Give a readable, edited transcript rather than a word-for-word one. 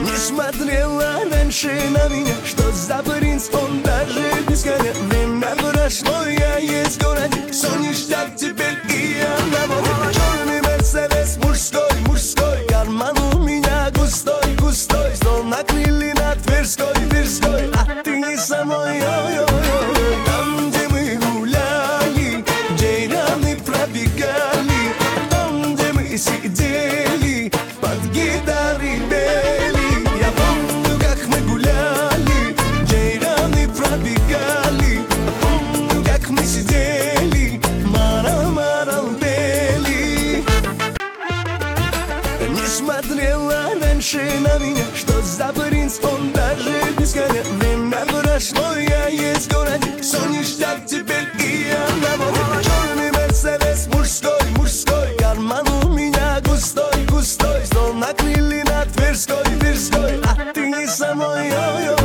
Не смотрела раньше на меня, что за принц, он даже без коня. Время прошло, я есть в городе, все ништяк теперь, и я на море. Черный мерседес, мужской, мужской, карман у меня густой, густой. Стол накрыли на Тверской, Тверской, а ты не со мной, ой-ой-ой. Там, где мы гуляли, джейраны пробегали, там, где мы сидели, под гитары пели. Я помню, как мы гуляли, джейраны пробегали, помню, как мы сидели, марал-марал пели. Не смотрела раньше на меня, что за принц, он даже без коня. Время прошло, я есть в городе, все ништяк теперь, и я на море. Черный мерседес, мужской, мужской, карман у меня густой, густой. Стол накрыли на Тверской, Тверской, а ты не со мной, ой-ой.